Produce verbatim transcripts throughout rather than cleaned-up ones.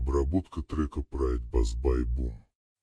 Обработка трека Pride Bass by Boom.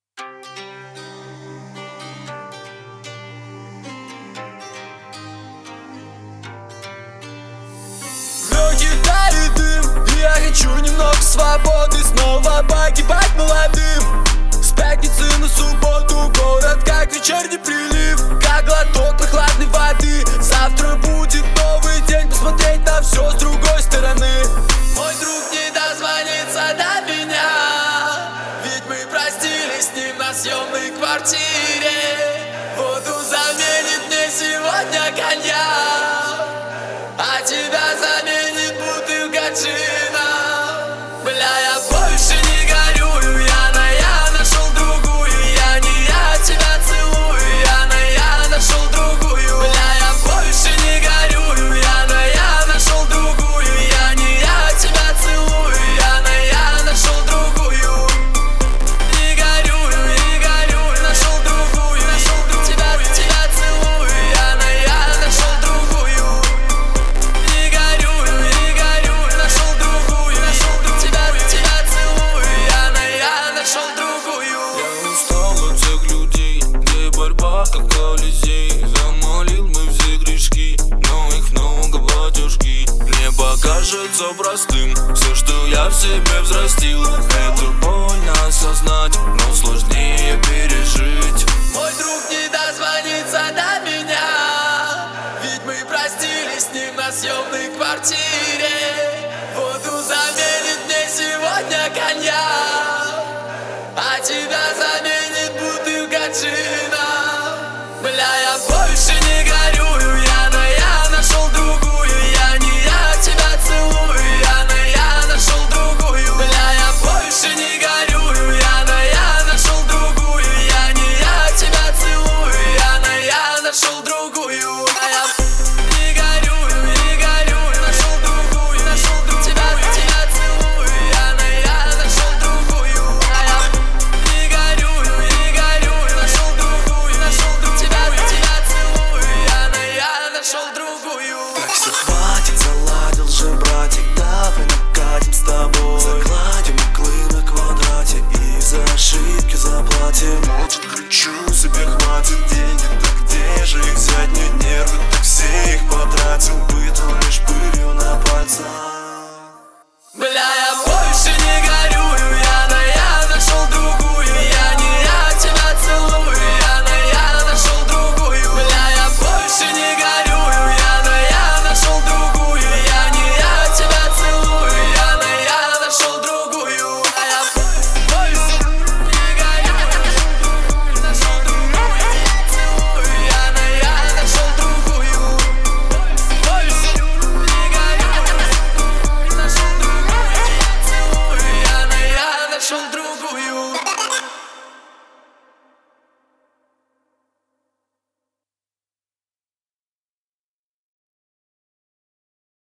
В легких тает дым, и я хочу немного свободы, снова погибать молодым. С пятницы на субботу город как вечерний прилив, как глоток прохладной воды. Завтра будет новый день, посмотреть на все с другой стороны. Мой друг не дозвонится до меня, ведь мы простились с ним на съемной квартире. Воду заменит мне сегодня коньяк, а тебя заменит бутылка джина. Бля, я больше не горюю, Яна, я нашел другую. Я не я тебя целую, Яна, я нашел другую. Бля, я больше не горюю, Яна, я нашел другую. Я не я тебя целую, Яна, я нашел другую. Не горюю, не горюю, нашел другую, нашел другую. Тебя, тебя целую, Яна, я нашел другую. Не горюю, не горюю, нашел другую, нашел другую. Тебя, тебя целую, Яна, я нашел другую. Я устал от всех людей, где борьба как Колизей. Замолил мы все грешки, но их много батюшки. Мне покажется простым все, что я в себе взрастил. Это больно осознать, но сложнее пережить. Мой друг не дозвонится до меня, ведь мы простились с ним на съемной квартире.